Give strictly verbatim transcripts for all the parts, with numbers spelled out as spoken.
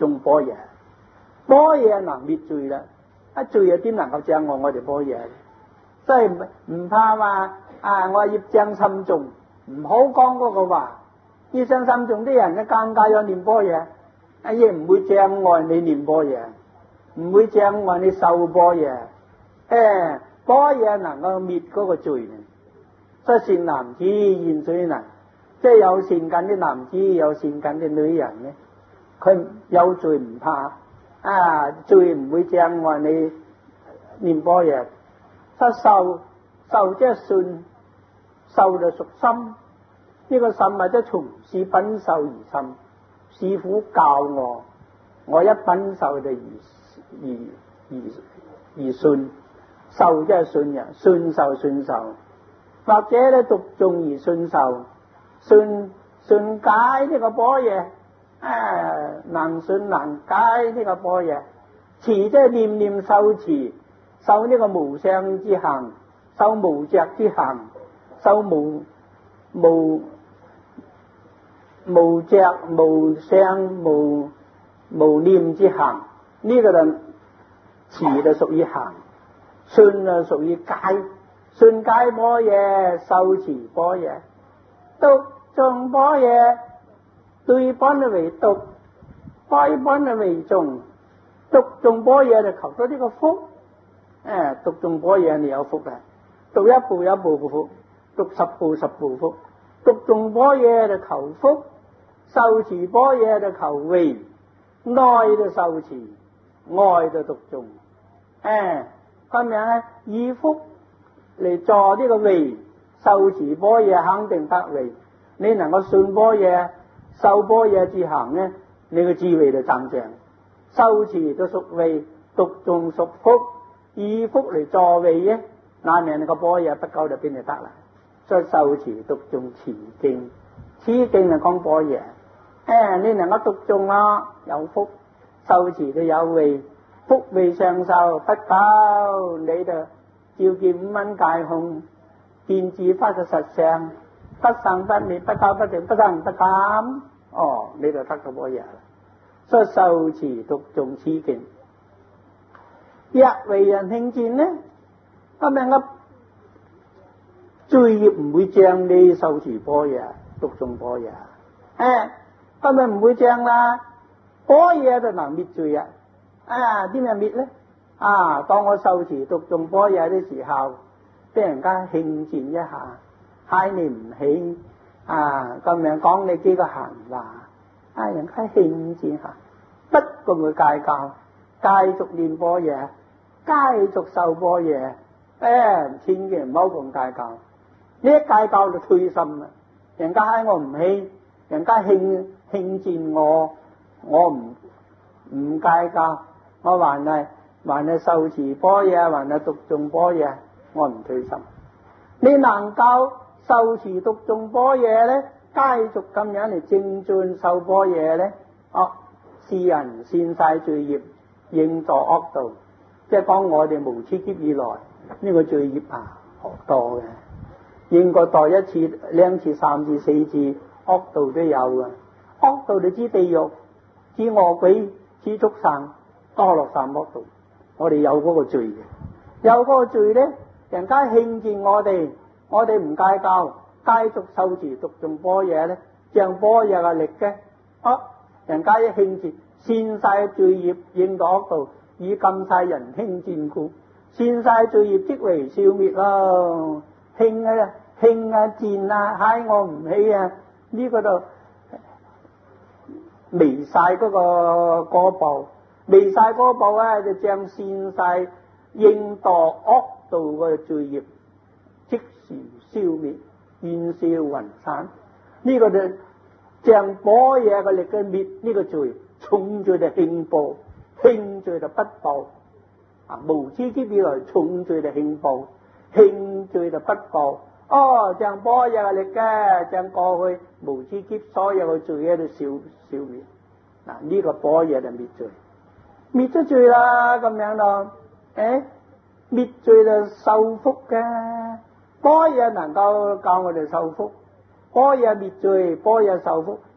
種般若，般若能滅罪啦。啊罪又點能夠障礙我哋般若？所以唔怕話啊！我業障深重，唔好講嗰個話。業障深重啲人咧，更加有念般若，啊亦唔會障礙你念般若，唔會障礙你受般若。誒，般若能夠滅嗰個罪嘅。所以善男子現水能，即係有善根啲男子，有善根啲女人咧，佢有罪唔怕，啊罪唔會障礙你念般若。所以受受即係信，受就屬心，呢個心或者從是品受而生。師父教我，我一品受就而而而而信，受即係信人，信受信受。或者咧讀誦而信受，信信解呢個般若，啊能信能解呢個般若。持即係念念受持，受呢個無相之行，受無著之行，受無無無著無相無無念之行。呢、這個就持就屬於行，信就屬於解。信解般若，受持般若，讀誦般若，對般若為讀，開般若為誦。讀誦般若就求咗呢個福，誒，讀誦般若你有福啊！讀一步一步嘅福，讀十步十步福。讀誦般若就求福，受持般若就求慧，內就受持，外就讀誦。誒，咁樣咧以福嚟助呢個慧，受持般若肯定得慧。你能夠信般若，受般若之行咧，你個智慧就增長。受持就屬慧，讀誦屬福，以福嚟助慧嘅，那命你個般若不久就俾你得啦。所以受持讀誦持經，持經就講般若。誒，你能夠讀誦啦，有福；受持就有慧，福慧上受，不久你就照見五蘊皆空，見自法嘅實相，不生不滅，不垢不淨，不增不減。哦，你就得到般若啦。所以受持讀誦持經，若為人聽見呢，咁樣嘅罪孽唔會障你受持般若讀誦般若。誒，咁咪唔會障啦，般若就能滅罪啊！啊，點樣滅咧？啊，當我受持讀誦般若嘅時候，俾人家輕賤一下，嗨你唔起啊，咁樣講你幾個閒話，啊，人家輕賤下，不咁會戒教，繼續念般若，繼續受般若，誒、哎，千祈唔好咁戒教，呢一戒教就退心啦。人家嗨我唔起，人家輕輕賤我，我唔唔戒教，我還係還係受持般若，還係讀誦般若，我唔退心。你能夠受持讀誦般若咧，繼續咁樣嚟精進受般若咧，哦、啊，是人善晒罪孽，應墮惡道。即係講我哋無始劫以來呢、這個罪孽啊，好多嘅，應該墮一次、兩次、三次、四次惡道都有嘅。惡道你知地獄、知餓鬼、知畜生，多落三惡道。我哋有嗰個罪嘅，有嗰個罪咧，人家輕賤我哋，我哋唔戒教，繼續受持讀誦般若咧，像般若嘅力嘅，啊，人家一輕賤，善晒罪孽，應墮惡道，以禁晒人輕賤故，善晒罪孽即為消滅咯。輕啊輕啊賤啊，嗨我唔起啊，呢、這個就微晒嗰個果報，微晒果報啊，就將善晒應墮惡道嘅罪孽即時消滅，煙消雲散。呢、這個就將般若嘅力去滅呢個罪，重罪就輕報，輕罪就不報。啊，無始劫以來重罪就輕報，輕罪就不報。哦，將般若嘅力嘅，將過去無始劫所有嘅罪喺度消消滅。嗱，呢個般若就滅罪，滅咗罪啦，咁樣咯。誒，滅罪就受福嘅，般若能夠教我哋受福，般若滅罪，般若受福，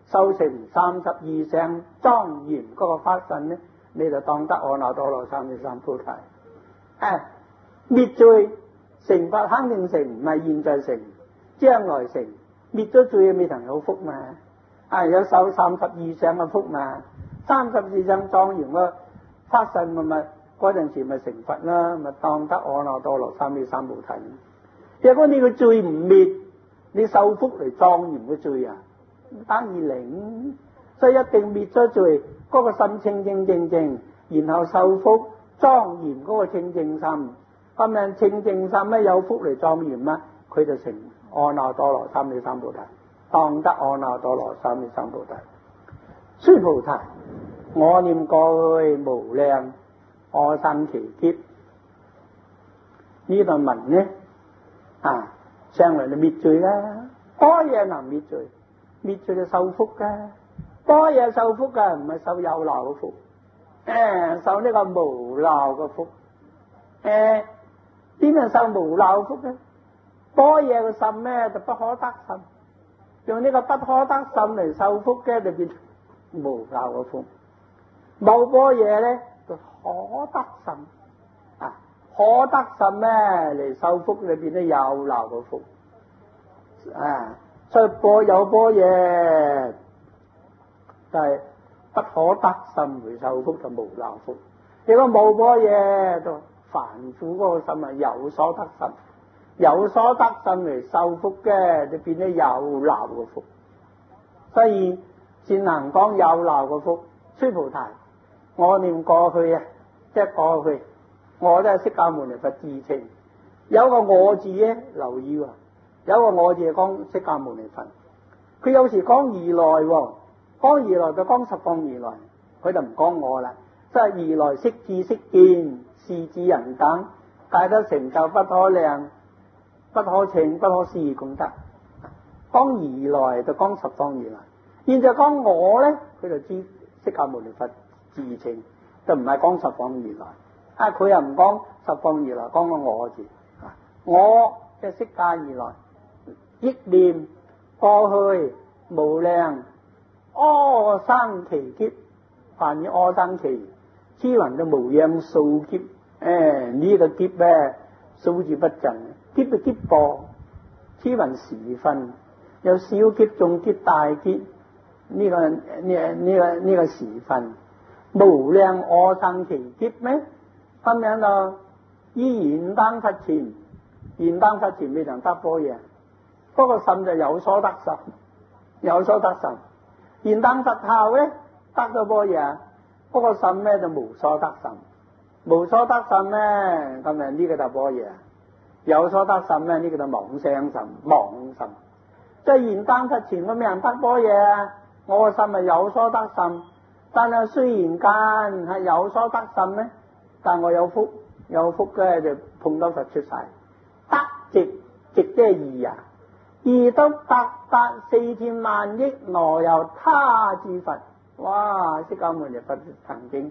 修成三十二相莊嚴嗰個法身咧，你就當得阿耨多羅三藐三菩提。啊，滅罪成佛肯定成，唔係現在成，將來成。滅咗罪未曾有福嘛？啊，有修三十二相嘅福嘛？三十二相莊嚴嘅法身咪咪嗰陣時咪成佛啦，咪當得阿耨多羅三藐三菩提。如果你個罪唔滅，你受福嚟莊嚴嘅罪啊，等於零。所以一定滅咗罪，嗰、那個心清清淨淨，然後受福莊嚴嗰個清淨心。咁樣清淨心咧有福嚟莊嚴啊，佢就成阿耨多羅三藐三菩提，當得阿耨多羅三藐三菩提。須菩提，我念過去無量我生期劫，呢度文呢啊，上嚟就滅罪啦，般若能滅罪，滅罪就受福噶，般若受福噶，唔係受有漏嘅福，誒、啊，受呢個無漏嘅福，誒、啊，點樣受無漏福咧？般若嘅心咧就不可得心，用呢個不可得心嚟受福嘅就變無漏嘅福，冇般若咧就可得心。可得心咩嚟受福裏邊都有漏嘅福啊，所以般有般若就係不可得心嚟受福就無漏福。如果冇般若就凡夫嗰個心啊有所得心，有所得心嚟受福嘅就變咗有漏嘅福。所以善行講有漏嘅福，須菩提，我念過去啊，即係過去。我都係釋迦牟尼佛自稱，有個我字咧，留意喎，有個我字係講釋迦牟尼佛，佢有時講如來喎，講如來就講十方如來，佢就唔講我啦，即係如來悉智悉見，是智人等，皆得成就不可量、不可稱、不可思議功德。講如來就講十方如來，現在講我咧，佢就知釋迦牟尼佛自稱，就唔係講十方如來。啊！佢又唔講十方如來，講個我字。我即係釋迦如來，憶念過去無量阿僧祇劫，凡以阿僧祇，此雲嘅無量數劫。誒、哎，呢、這個劫咧數字不盡，劫就劫波，此雲時分，有小劫、中劫、大劫。呢、這個呢呢個呢個時分，無量阿僧祇劫咩？咁樣咯，依現當佛前，現當佛前未能得般若，嗰個心就有所得心，有所得心。現當佛後咧，得咗般若，嗰個心咧就無所得心，無所得心咧，咁啊呢個就般若。有所得心咧，呢個就妄想心，妄心。即係現當佛前我未能得般若，我個心係有所得心，但係雖然間係有所得心咧。但我有福，有福咧就碰到佛出世，得值值即係義啊！義得達達四千萬億羅由他諸佛，哇！釋迦牟尼佛曾經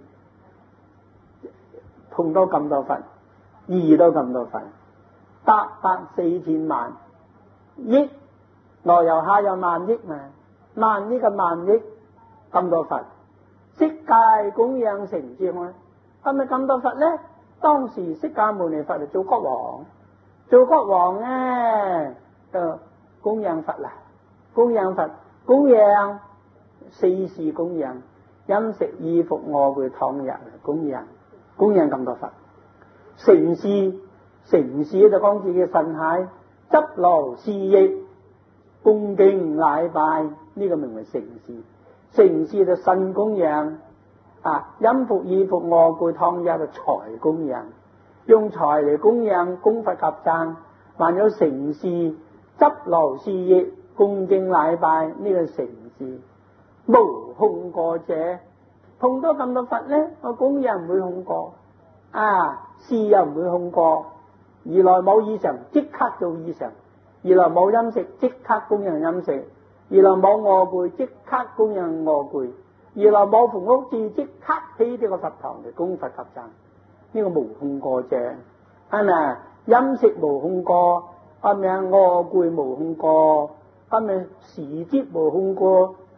碰到咁多佛，義到咁多佛，達達四千萬億羅由下有萬億嘛，萬億嘅萬億咁多佛，悉皆供養成之啊！係咪咁多佛咧？當時釋迦牟尼佛就做國王，做國王咧就供養佛啦，供養佛，供養四事供養，飲食衣服臥具躺臥供養，供養咁多佛。承事，承事就講自己神骸，執勞侍役，恭敬禮拜，呢、這個名為承事。承事就神供養。啊！飲服衣服臥具躺臥就財供養，用財嚟供養供佛及僧，還有承事執勞侍役恭敬禮拜，呢、這個承事無空過者，碰到咁多佛咧，我供養唔會空過，啊事又唔會空過，而來冇衣裳即刻做衣裳，而來冇飲食即刻供養飲食，而來冇臥具即刻供養臥具。而來冇房屋住，即刻起呢個佛堂嚟供佛及僧，呢、這個無空過者，係咪啊？飲食無空過，係咪啊？臥具無空過，係咪時節無空過？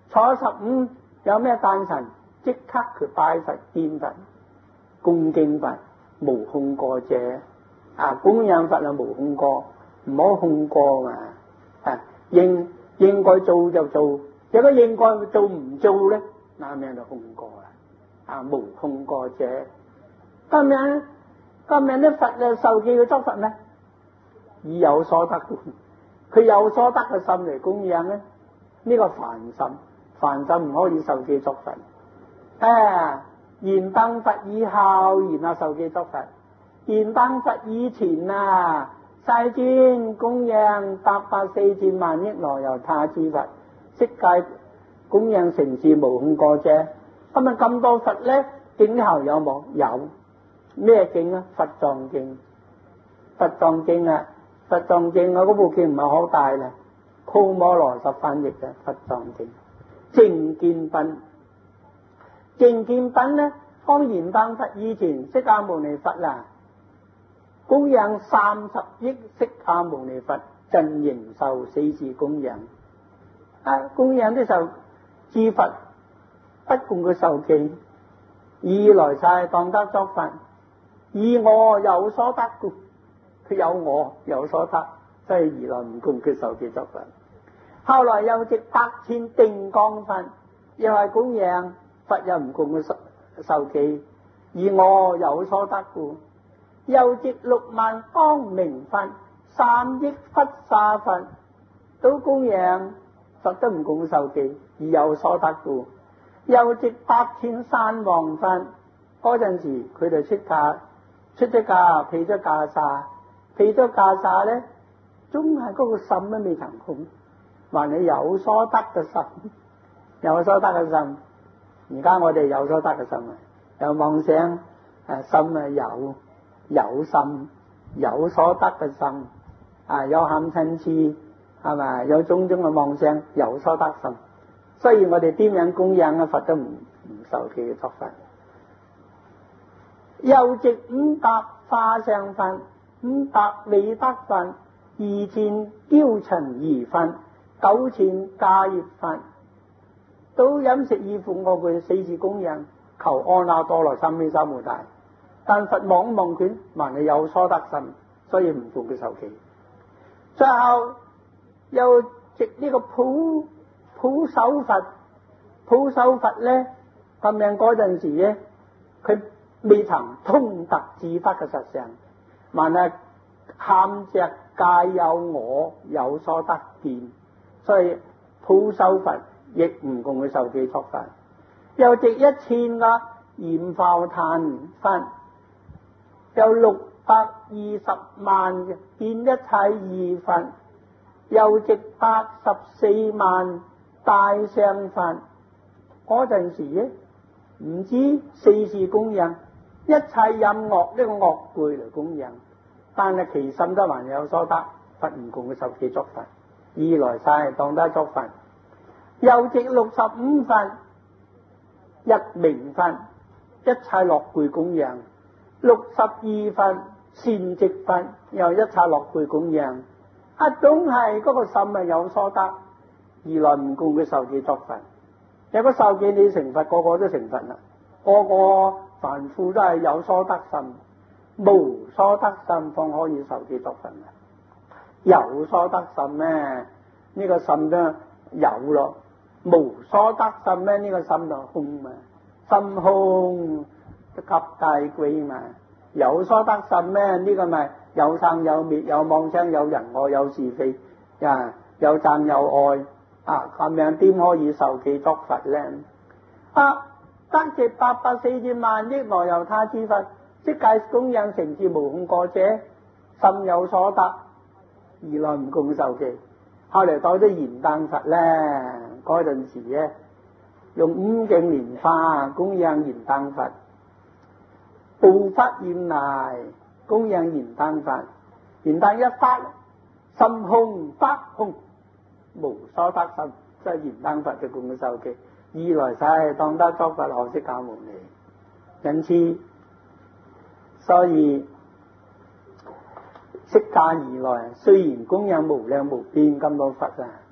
初十五有咩誕辰，即刻佢拜佛見佛，恭敬佛，無空過者啊！供養佛啊，無空過，唔好空過嘛啊！應應該做就做，如果應該做唔做咧，那名就空過啦啊！無空過者，今日今日啲佛啊受記佢作佛咩？以有所得，佢有所得嘅心嚟供養咧，呢個凡心，凡心唔可以受記作佛。啊！燃燈佛以後，然後受記作佛。燃燈佛以前啊，世尊供養八百四千萬億羅由他之佛，悉皆供養成事無空過者。咁啊咁多佛咧，經後有冇？有。咩經啊？佛藏經。佛藏經啊，佛藏經啊，嗰部經唔係好大啦，鳩摩羅什翻譯嘅佛藏經。淨見品，淨見品咧，方燃燈佛以前，釋迦牟尼佛啦，供養三十億釋迦牟尼佛，盡形壽四時供養。啊，供養啲受諸佛，不共佢受記，以來世當得作佛，以我有所得故，佢有我有所得，所以而來唔共佢受記作佛。後來又值百千定光佛，又係供養佛，又唔共佢受受記，而我有所得故。又值六萬光明佛，三億佛沙佛，都供養佛，都唔共受記，而有所得故。又值百千山王佛，嗰陣時佢哋出家出咗家，披咗袈裟，披咗袈裟咧，總係嗰個心都未曾空，還係有所得嘅心，有所得嘅心。而家我哋有所得嘅心啊，有妄想誒，心啊有。有心有所得嘅心啊，有貪嗔癡係咪？有種種嘅妄想，有所得心。所以我哋點樣供養啊，佛都唔唔受記作佛。又值五百化相佛，五百利德佛，二千憍陳如佛，九千迦葉佛，都飲食衣服我佢四次供養，求阿耨多羅三藐三菩提。但佛望望佢，還係有所得心，所以唔共佢受記。最後又值呢個普普首佛，普首佛咧咁樣嗰陣時咧，佢未曾通達自得嘅實相，還係喊隻皆有我有所得見，所以普首佛亦唔共佢受記作佛。又值一千個閻浮檀佛。有六百二十萬嘅見一切義佛，又值八十四萬大相佛。嗰陣時咧，唔知四時供養一切音樂呢個樂具嚟供養，但係其心都還有所得，佛唔共佢受記作佛，二來晒當得作佛。又值六十五佛，日明佛，一切樂具供養。六十二佛善值佛，又一切樂具供養，一種係嗰個心係有所得，而來唔共佢受記作佛。有個受記你成佛，個個都成佛啦，個個凡夫都係有所得心，無所得心方可以受記作佛啊！有所得心咧，呢、這個心都有咯；無所得心咧，呢、這個心就空啊，心空。及大貴嘛，有所得心咩？呢個咪有生有滅，有妄想，有人我，有是非啊，有讚有愛啊，咁樣點可以受記作佛咧？啊，得值八百四千萬億羅由他之佛，悉皆供養成事無空過者，心有所得，而來唔共受記。後嚟到啲燃燈佛咧，嗰陣時咧，用五境蓮花供養燃燈佛。報發現來供養燃燈佛，燃燈一發，心空發空，無所得心，即係燃燈佛就共佢受記。二來晒當得作佛，可釋迦牟尼。因此，所以釋迦而來，雖然供養無量無邊咁多佛啊，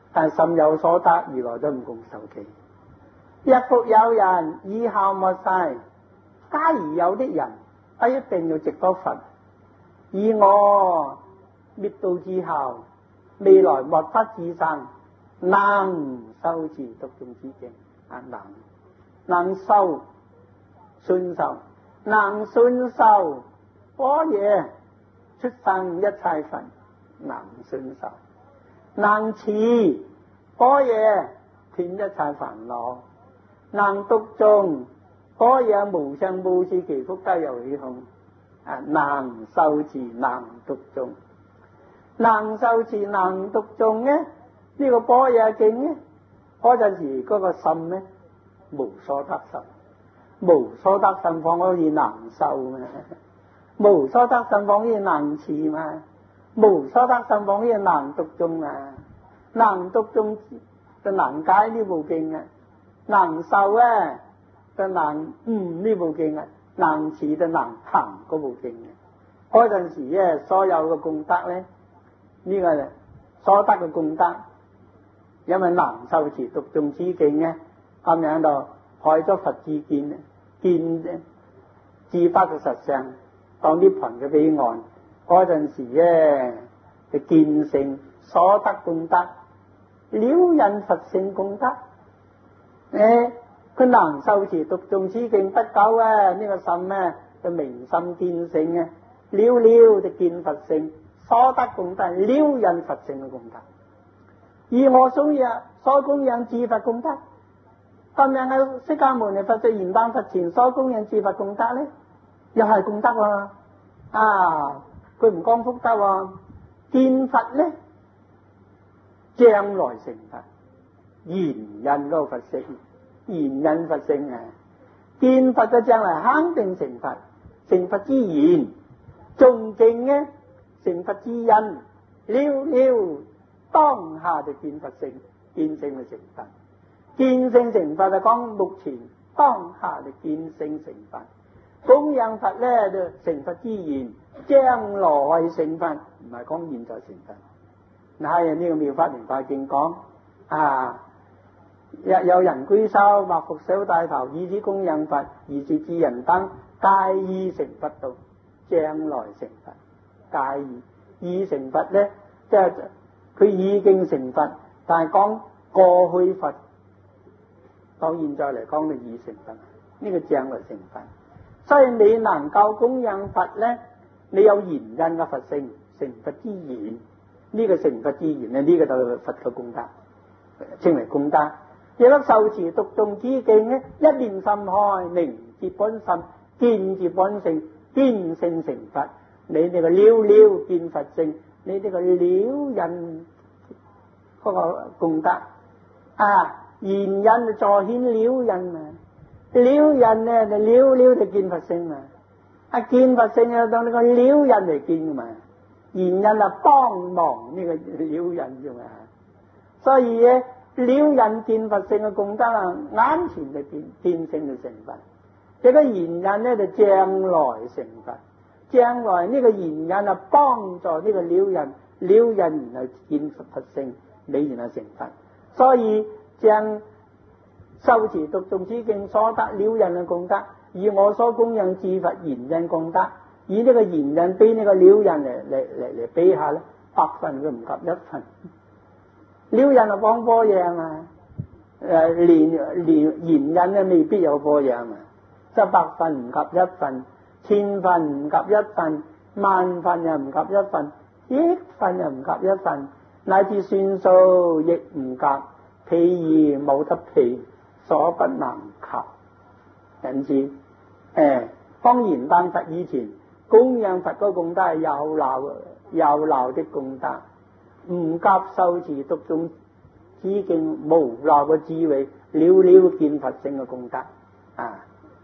但甚有所得，如來都唔共受其。若復有人以後末世，假如有啲人不一定要值得佛，以我滅度之後，未來末法之生，能修持讀誦此經啊，能能修信受，能信受般若出生一切佛，能信受，能持般若斷一切煩惱，能讀誦般若無上無事其福皆有起空啊，能受持能讀誦，能受持能讀誦呢？呢、這個般若經呢，嗰陣時嗰個心呢，無所得心，無所得心方可以能受嘛，無所得心方可以能持嘛，無所得心方可以能讀誦啊，能讀誦就能解呢部經啊，能受啊就能悟呢部經啊，能持就能行嗰部經啊。嗰陣時咧，所有嘅功德咧，呢、這個所得嘅功德，因為能受持讀誦此經咧，咁樣就開咗佛智見，見智法嘅實相，當涅槃嘅彼岸。嗰陣時咧，就見性所得功德，了引佛性功德。誒，佢能受持讀誦此經不久啊，呢、這個心咧就明心見性啊，了了就見佛性，所得功德，了引佛性嘅功德。而我所養所供養自佛功德，咁樣嘅釋迦牟尼佛在燃燈佛前所供養自佛功德咧，又係功德喎。啊，佢唔講福德喎，見佛咧，將來成佛，燃引嗰個佛性，燃引佛性啊！見佛就將來肯定成佛，成佛之言，仲勁呢，成佛之因，了了當下就見佛性，見性就成佛，見性成佛就講目前當下就見性成佛，供養佛咧就成佛之言，將來成佛，唔係講現在成佛。嗱，呢個妙法蓮華經講啊，若有人居修，或復手帶頭，以此供養佛，而是智人等，皆依成佛道，將來成佛，皆依依成佛咧，即係佢已經成佛，但係講過去佛，當現在嚟講就已成佛，呢、這個將來成佛。所以你能夠供養佛咧，你有燃引嘅佛性，成佛之言。呢個成佛之言咧，呢、這個就係佛嘅功德，稱為功德。亦得受持讀誦此經咧，一念心開，明接本心，見接本性，見性成佛。你呢個了了見佛性，你呢個了引嗰個功德啊，燃引助顯了引啊，了引咧就了了就見佛性啊，啊見佛性啊當呢個了引嚟見噶嘛。燃引啊，幫忙呢個了引啫嘛，所以咧了引見佛性嘅功德啊，眼前就見見性就成佛。這個燃引咧就將來成佛，將來呢個燃引啊幫助呢個了引，了引然後見佛性，你然後成佛。所以將受持讀誦此經所得了引嘅功德，以我所供養自佛燃引功德。以呢個燃引比呢個了引嚟嚟嚟嚟比下咧，百分佢唔及一分。了引啊講般若啊嘛，誒連連燃引咧未必有般若啊嘛，即係百分唔及一分，千分唔及一分，萬分又唔及一分，億分又唔及一分，乃至算數亦唔及，譬如冇得譬，所不能及。因此，誒當燃燈佛以前。供養佛嗰功德係有漏有漏的功德，唔及受持讀誦此經無漏嘅智慧，了了見佛性嘅功德啊！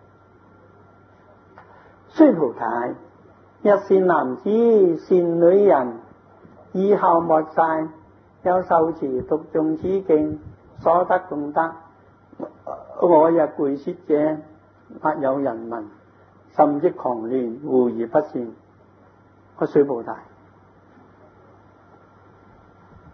須菩提，若善男子善女人，以後末世有受持讀誦此經所得功德，我日具說者，或有人聞。甚至狂亂，胡而不善。個須菩提，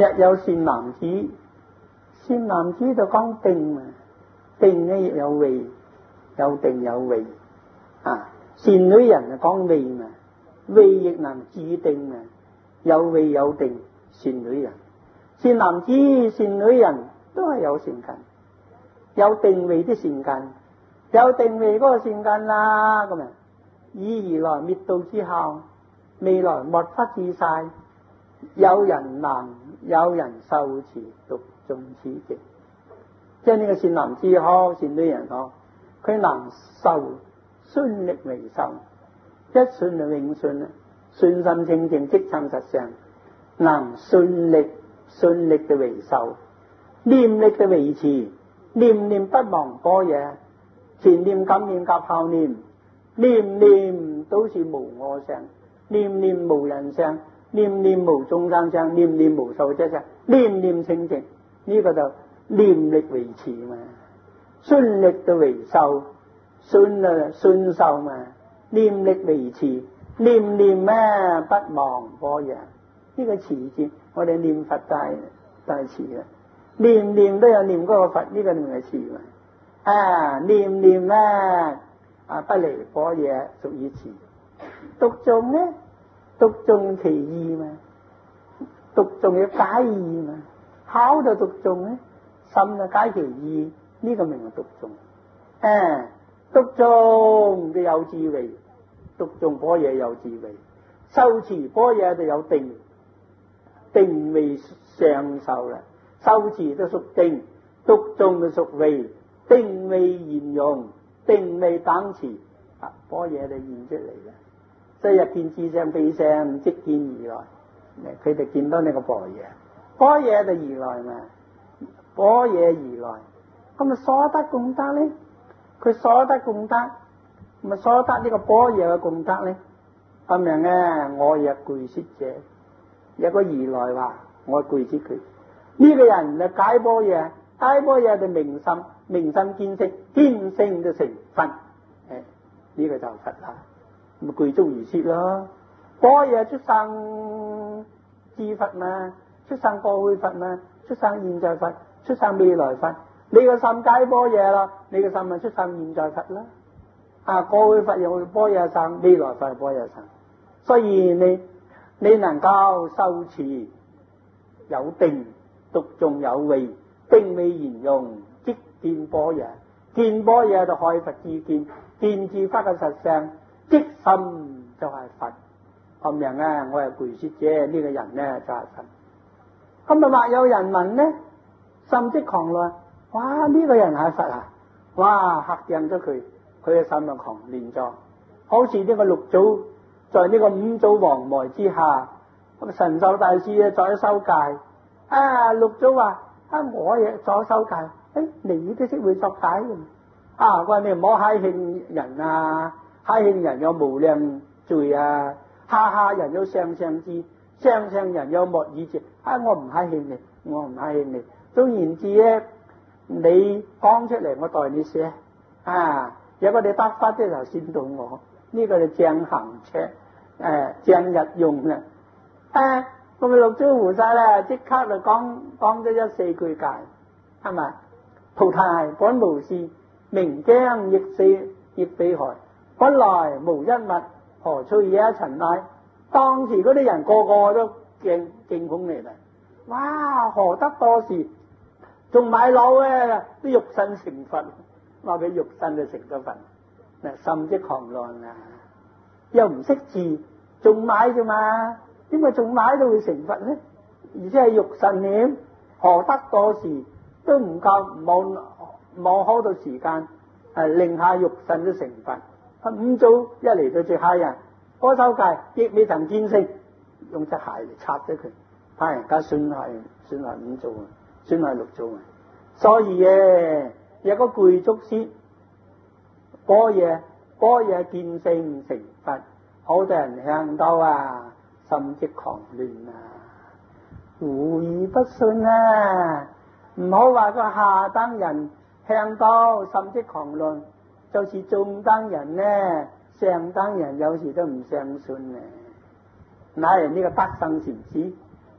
日有善男子，善男子就講定啊，定咧亦有位，有定有位啊。善女人就講位嘛，位亦能自定啊，有位有定，善女人。善男子善女人都係有善根，有定位啲善根，有定位嗰個善根啦，咁啊，以而來滅道之後，未來莫不自晒，有人能有人受持讀誦此經。即係呢個善男子好，善女人好，佢能受順力為受，一順就永順啦，順心清淨即參實相，能順力順力嘅為受，念力嘅維持，念念不忘般若，前念感念及後念，念念都是無我相，念念無人相，念念無眾生相，念念無壽者相，念念清淨，呢、這個就念力維持嘛，順力嘅為受，順啊順受嘛，念力維持，念念咩不忘般若，呢、這個持字我哋念佛就係就係持啦，念念都有念嗰個佛，呢、這個念係持嘛，啊念念咧啊不離般若屬於持，讀誦咧讀誦其意嘛，讀誦要解意嘛，考就讀誦咧，心就解其意，呢、這個名係讀誦，誒讀誦就有智慧，讀誦般若有智慧，受持般若就有定，定位上受啦，受持都屬定，讀誦就屬慧，定位現用，定位等持，啊般若就現出嚟啦。即係日見智相非相，即見而來，佢哋見到你個般若，般若就而來嘛，般若而來，咁啊所得功德咧，佢所得功德，咁啊所得呢個般若嘅功德咧，咁樣咧我亦具攝者，有個如來話我具攝佢，呢、這個人就解般若，解般若就明心，明心見性，見性就成佛，誒、哎、呢、這個就佛啦。咪具足如是咯，般若出生智佛嘛，出生過去佛嘛，出生現在佛，出生未來佛。你個心解般若啦，你個心咪出生現在佛啦。啊，過去佛又般若生，未來佛般若生。所以你你能夠受持有定，讀誦有慧，定位圓融，即見般若，見般若就開佛智見，見智佛嘅實相。即心就係佛，咁樣啊！我係具攝者，呢、這個人咧就係佛。咁啊，或有人問咧，心即狂亂，哇！呢、這個人係佛啊！哇！嚇驚咗佢，佢嘅心就狂亂咗，好似呢個六祖在呢個五祖黃梅之下，咁神秀大師咧在修戒，啊六祖話：啊我亦在修戒，誒、哎、你都識會作戒嘅，啊佢話你唔好嗨慶人啊！蝦慶人有無量罪啊，蝦蝦人有雙雙智，雙雙人有莫以智。啊，我唔蝦慶你，我唔蝦慶你。總言之咧，你講出嚟，我代你寫。啊，有個你得法即係先到我，呢、這個就正行尺，誒、啊、正日用啦。啊，咁啊六祖菩薩咧，即刻就講講咗一四句戒，係咪？菩提本無事，明鏡亦是亦非海。本來無一物，何處惹塵埃？當時嗰啲人個個都驚驚恐嚟啦！哇，何得多事？仲買樓咧，啲肉身成佛，話佢肉身就成咗佛，嗱心即狂亂啊！又唔識字，仲買啫嘛？點解仲買都會成佛咧？而且係肉身念，何得多事？都唔夠，冇冇好到時間，係令下肉身都成佛。五祖一嚟到最嚇人，嗰修戒亦未曾見性，用隻鞋嚟插咗佢，怕人家損害損害五祖啊，損害六祖啊。所以嘅有個具足師，般若般若見性成佛，好多人聽到啊，心即狂亂啊，狐疑不信啊，唔好話個下等人聽到心即狂亂。就是中等人呢，上等人有時都唔相信呢。乃人呢個德生禪師，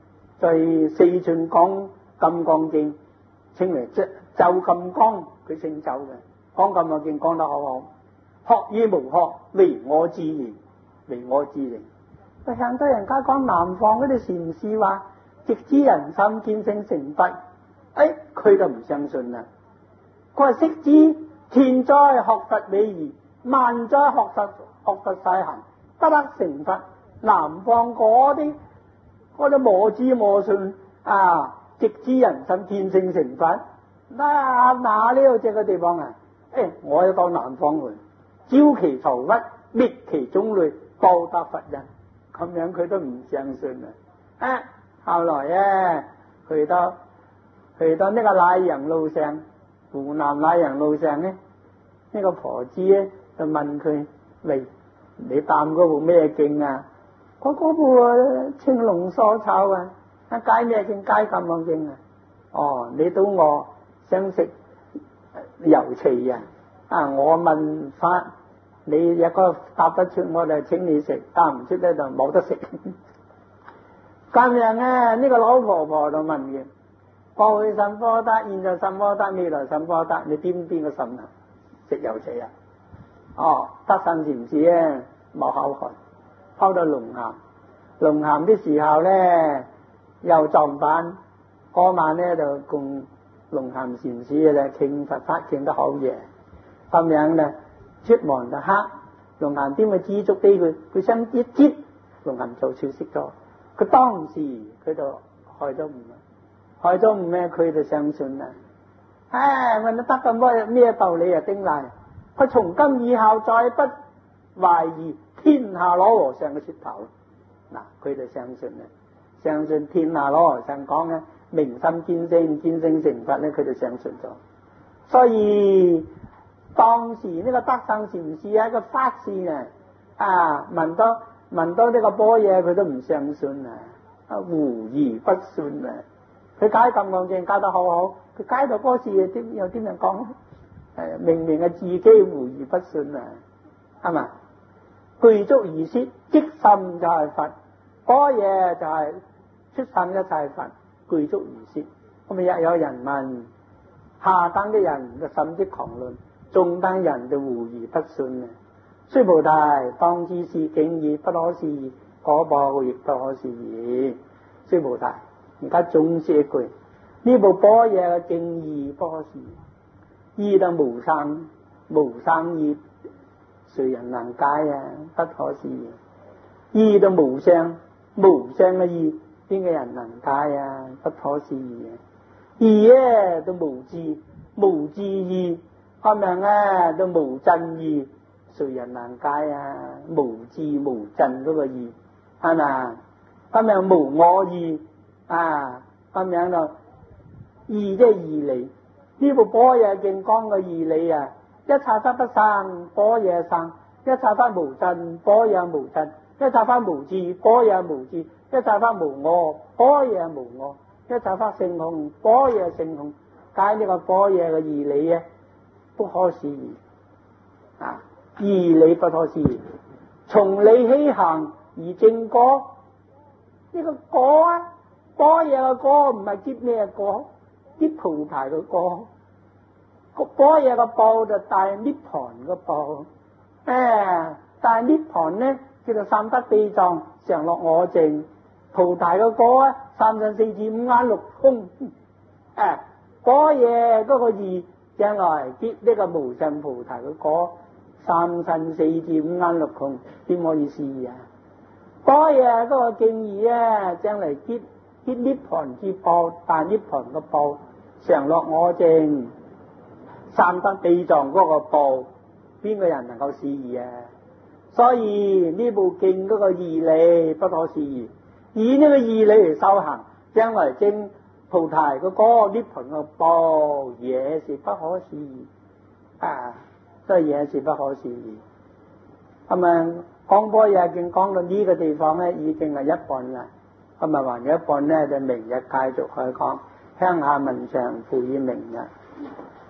在四傳講金剛經，稱為即咒金剛，佢姓咒嘅。講金剛經講得好好，學與無學，唯我自然，唯我自然。佢向多人家講南方嗰啲禪師話，直知人心，見性成佛。哎，佢就唔相信啦。佢話識知天災學佛美儀，萬災學佛學佛細行，不得成佛。南方嗰啲嗰啲無知無信啊，直知人心，見性成佛。嗱嗱呢度只個地方啊！誒，我要到南方去，招其仇屈，滅其種類，報答佛人。咁樣佢都唔相信啊！啊，後來啊，去到去到呢個乃陽路上，湖南乃陽路上咧，呢、呢個婆子咧就問佢：喂，你擔嗰部咩經啊？我嗰部啊青龍疏草啊，啊解咩經？解金剛經啊！哦，你到我想食油翅啊！啊，我問法，你一個答得出，我就請你食；答唔出咧就冇得食。咁樣啊，呢、這個老婆婆就問嘅：過去甚科得，現在甚科得，未來甚科得？你邊邊個甚啊？食油翅啊？哦，得甚禪師啊，冇口渴，拋到龍岩。龍岩啲時候咧，又撞板，嗰晚咧就共龍岩禪師咧傾佛法傾得好嘢。咁樣咧，出門就黑，龍岩點去知足俾佢？佢想一接，龍岩就消息咗。佢當時佢就害咗悟，害咗悟咩？佢就相信啦。唉，問得得咁多咩道理啊？丁賴，佢從今以後再不懷疑天下老和尚嘅出頭。嗱，佢就相信啦，相信天下老和尚講嘅明心見性，見性成佛咧，佢就相信咗。所以當時呢個德生禪師係一個法師啊，啊聞到聞到呢個般若，佢都唔相信啊，啊狐疑不信啊。佢解金剛經解得好好，佢解到嗰時又點有啲人講，誒明明係自己狐疑不信啊，係嘛？具足如是，即心就係佛，般若就係出心一切佛，具足如是。咁啊，又有人問下等嘅人就甚至狂論，中等人就狐疑不信啊！須菩提，當知是境義，不可思議，果報亦不可思議。須菩提，而家總說一句，呢部般若嘅境義不可思議，義就無生無生義，誰人能解啊？不可思議。義就無相無相嘅義，邊個人能解啊？不可思議啊！義咧都無智無智義，咁樣啊都無真義，誰人能解啊？無智無真嗰個義係咪？咁樣無我義啊，咁樣就義即係義理。呢部般若經講嘅義理啊，一切法不生，般若生；一切法無真，般若無真；一切法無智，般若無智；一切法無我，般若無我；一切法性空，般若性空。解呢個般若嘅義理啊，不可思議啊！義理不可思議，從理起行而正果。呢、這個果啊，般若嘅果唔係結咩果？結菩提嘅果。個般若嘅報就大涅槃嘅報。誒，大涅槃咧叫做三德地藏常樂我淨。菩提嘅果啊，三身四智五眼六通。誒，般若嗰個義將來結呢個無上菩提嘅果，三身四智五眼六通，點可以思議啊？般若嗰個境義啊，將來結結涅槃之報，大涅槃嘅報，常樂我淨，三德地藏嗰個報，邊個人能夠思議啊？所以呢部經嗰個義理不可思議，以呢個義理嚟修行，將來證菩提嗰個涅槃嘅報也是不可思議啊！所以也是不可思議。咁啊，講般若經講到呢個地方咧，已經係一半啦。咁啊，還有一半咧，就明日繼續去講，鄉下文長付以明日。